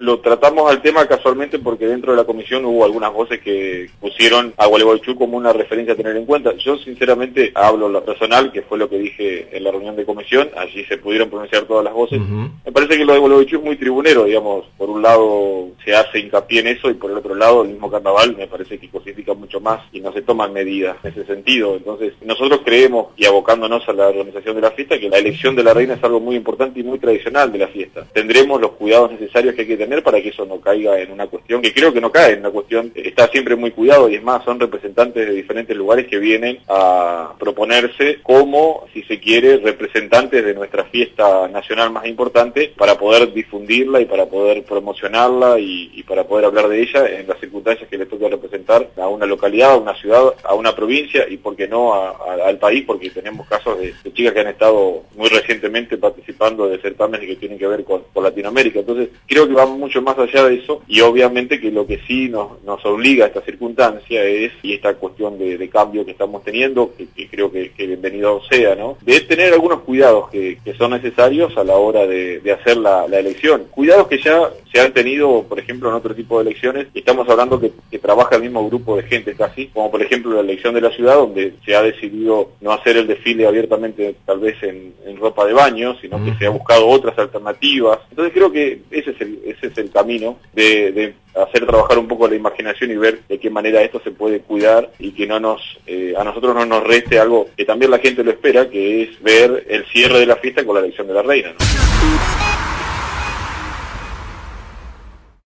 lo tratamos al tema casualmente porque dentro de la comisión hubo algunas voces que pusieron a Gualeguaychú como una referencia a tener en cuenta. Yo sinceramente hablo lo personal, que fue lo que dije en la reunión de comisión, allí se pudieron pronunciar todas las voces. Me parece que lo de Gualeguaychú es muy tribunero, digamos, por un lado se hace hincapié en eso y por el otro lado el mismo carnaval me parece que cosifica mucho más y no se toman medidas en ese sentido. Entonces nosotros creemos, y abocándonos a la organización de la fiesta, que la elección de la reina es algo muy importante y muy tradicional de la fiesta. Tendremos los cuidados necesarios que hay que tener para que eso no caiga en una cuestión, que creo que no cae en una cuestión, está siempre muy cuidado y es más, son representantes de diferentes lugares que vienen a proponerse como, si se quiere, representantes de nuestra fiesta nacional más importante para poder difundirla y para poder promocionarla y para poder hablar de ella en las circunstancias que le toca representar a una localidad, a una ciudad, a una provincia y, por qué no, al país, porque tenemos casos de chicas que han estado muy recientemente participando de certámenes que tienen que ver con Latinoamérica. Entonces, creo que va mucho más allá de eso y obviamente que lo que sí nos obliga a esta circunstancia es, y esta cuestión de cambio que estamos teniendo, que creo que bienvenido sea, ¿no? De tener algunos cuidados que son necesarios a la hora de hacer la elección. Cuidados que ya se han tenido, por ejemplo, en otro tipo de elecciones, y estamos hablando que trabaja el mismo grupo de gente casi, como por ejemplo la elección de la ciudad, donde se ha decidido no hacer el desfile abiertamente, tal vez en ropa de baño, sino que se ha buscado otras alternativas. Entonces creo que ese es el camino de hacer trabajar un poco la imaginación y ver de qué manera esto se puede cuidar y que no a nosotros no nos reste algo que también la gente lo espera, que es ver el cierre de la fiesta con la elección de la reina, ¿no?